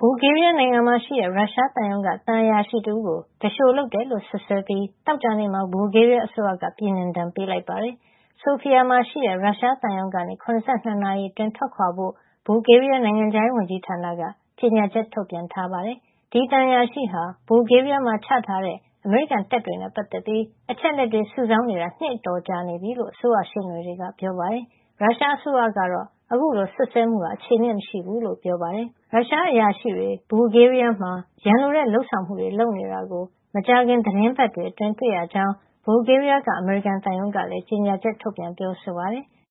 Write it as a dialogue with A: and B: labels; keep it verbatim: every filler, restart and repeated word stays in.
A: ဘူလ်ဂေးရီးယားနိုင်ငံမှာရှိတဲ့ရုရှားသံရုံးကသံအရာရှိတဦးကိုသူလျှိုလုပ်တယ်လို့စွပ်စွဲပြီးသောကြာနေ့မှာဘူလ်ဂေးရီးယားအစိုးရကပြည်နှင်ဒဏ်ပေးလိုက်ပါတယ်။ဆိုဖီယာမှာရှိတဲ့ရုရှားသံရုံးကနေ ၇၂ နာရီအတွင်းထွက်ခွာဖို့ဘူလ်ဂေးရီးယားနိုင်ငံခြားရေးဝန်ကြီးဌာနကကြေညာချက်ထုတ်ပြန်ထားပါတယ်။ဒီသံအရာရှိဟာဘူလ်ဂေးရီးယားမှာချထားတဲ့အမေရိကန်တပ်တွေနဲ့ပတ်သက်ပြီးအချက်လက်တွေစုဆောင်းနေတာနှစ်အတော်ကြာနေပြီလို့အစိုးရရှေ့နေတွေကပြောပါတယ်။ရုရှားအစိုးရကတော့အခုလိုစွပ်စွဲမှုဟာအခြေအမြစ်မရှိဘူးလို့ပြောပါတယ်။ရုရှားအရာရှိတွေဘူလ်ဂေးရီးယားမှာရန်လိုတဲ့လုပ်ဆောင်မှုတွေလုပ်နေတာကိုမကြာခင်သီတင်းပတ်တွေအတွင်းတွေ့ရကြောင်းဘူလ်ဂေးရီးယားကအမေရိကန်သံရုံးကလည်းကြေညာချက်ထုတ်ပြန်ပြောဆိုပါတယ်။